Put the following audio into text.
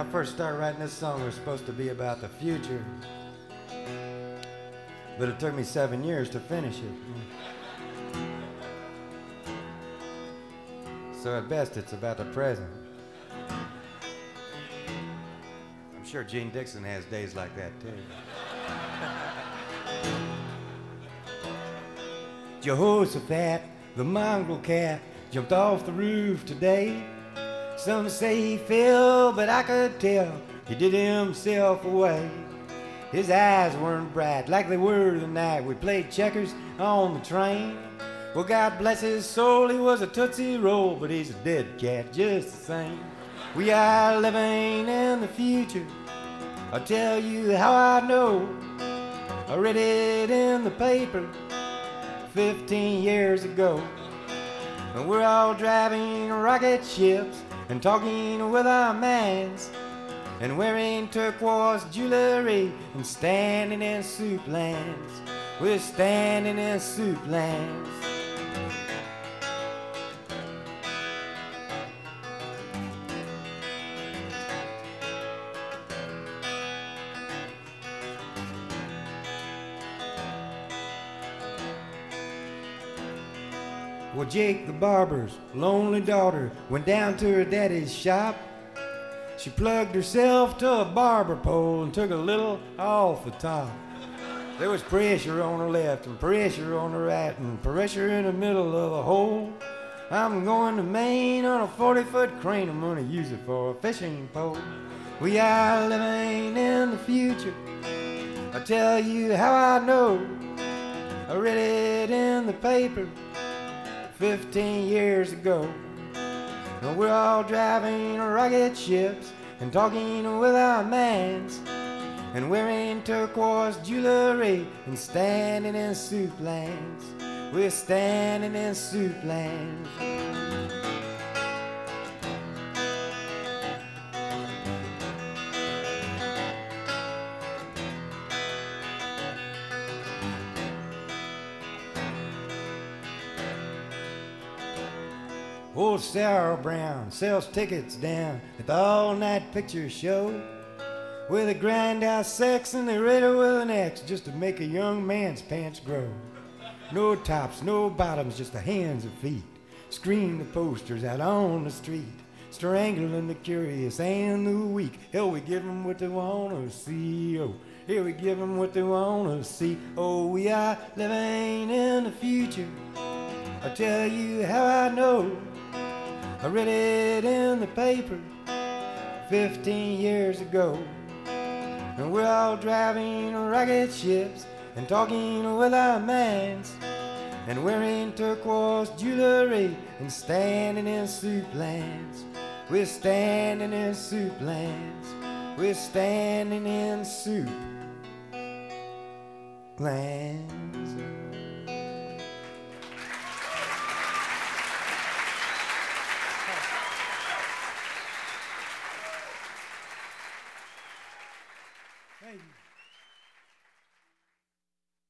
I first started writing this song, it was supposed to be about the future. But it took me 7 years to finish it. So at best, it's about the present. I'm sure Gene Dixon has days like that, too. Jehoshaphat, the mongrel cat, jumped off the roof today. Some say he fell, but I could tell he did himself away. His eyes weren't bright like they were the night we played checkers on the train. Well, God bless his soul, he was a Tootsie Roll, but he's a dead cat just the same. We are living in the future. I'll tell you how I know. I read it in the paper 15 years ago. And we're all driving rocket ships and talking with our minds and wearing turquoise jewelry and standing in soup lands. We're standing in soup lands. Well, Jake the barber's lonely daughter went down to her daddy's shop. She plugged herself to a barber pole and took a little off the top. There was pressure on her left and pressure on her right and pressure in the middle of the hole. I'm going to Maine on a 40-foot crane. I'm going to use it for a fishing pole. We are living in the future. I tell you how I know. I read it in the paper 15 years ago. And we're all driving rocket ships and talking with our minds and wearing turquoise jewelry and standing in soup lands. We're standing in soup lands. Old Sarah Brown sells tickets down at the all-night picture show where they grind out sex and they rate her with an X just to make a young man's pants grow. No tops, no bottoms, just the hands and feet. Scream the posters out on the street, strangling the curious and the weak. Hell, we give them what they want to see. Oh, here we give them what they want to see. Oh, we are living in the future. I tell you how I know. I read it in the paper 15 years ago. And we're all driving rocket ships and talking with our minds and wearing turquoise jewelry and standing in soup lands. We're standing in soup lands. We're standing in soup lands.